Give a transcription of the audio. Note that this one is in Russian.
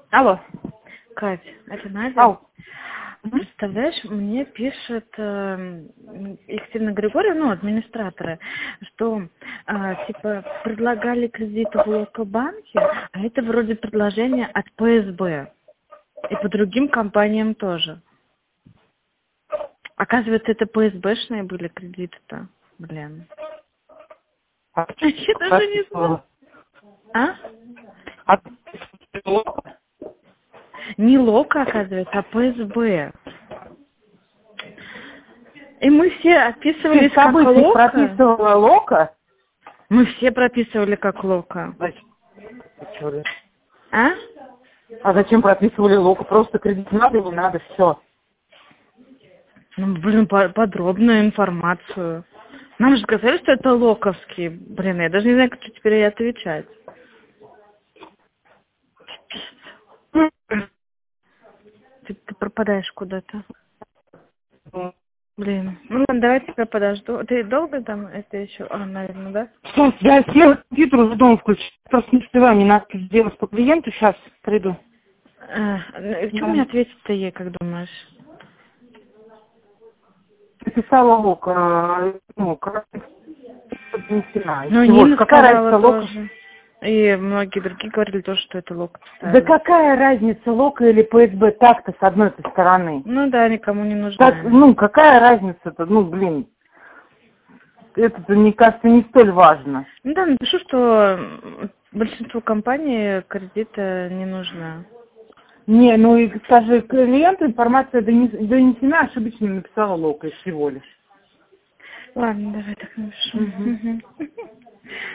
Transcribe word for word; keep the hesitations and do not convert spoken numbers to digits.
Алло. Кать, это Надя. Ау. Представляешь, мне пишет э, Екатерина Григорьевна, ну, администраторы, что э, типа предлагали кредиты в Локобанке, а это вроде предложение от ПСБ. И по другим компаниям тоже. Оказывается, это ПСБшные были кредиты-то. Блин. А Я даже не знаю. А? А Не Лока, оказывается, а ПСБ. И мы все описывались ты как событий Лока. прописывала Лока? Мы все прописывали как Лока. Зачем? А? А зачем прописывали Локу? Просто кредит надо, не надо, все. Ну, блин, по- подробную информацию. Нам же сказали, что это локовский. Блин, я даже не знаю, как теперь ей отвечать. Ты, ты пропадаешь куда-то. Блин. Ну ладно, давай тебя подожду. Ты долго там это еще? А, наверное, да? Сейчас я села компьютер уже дома включу. Просто не успеваю, мне надо сделать по клиенту, сейчас приду. А, ну, что Да. мне ответить-то ей, как думаешь? Написала Лока, ну, как поднесена. Ну, Всего лишь. Нина Какая сказала разница Лока? тоже. И многие другие говорили тоже, что это лок Да ставили. какая разница, Лока или ПСБ, так-то с одной-то стороны? Ну да, никому не Так, нужна. ну, какая разница-то, ну, блин, это, мне кажется, не столь важно. Ну да, напишу, что большинству компаний кредита не нужно. Не, ну и скажи, клиенту информация донес- донесена, ошибочно написала Лока всего лишь. Ладно, давай так напишу. Мгм. Мгм.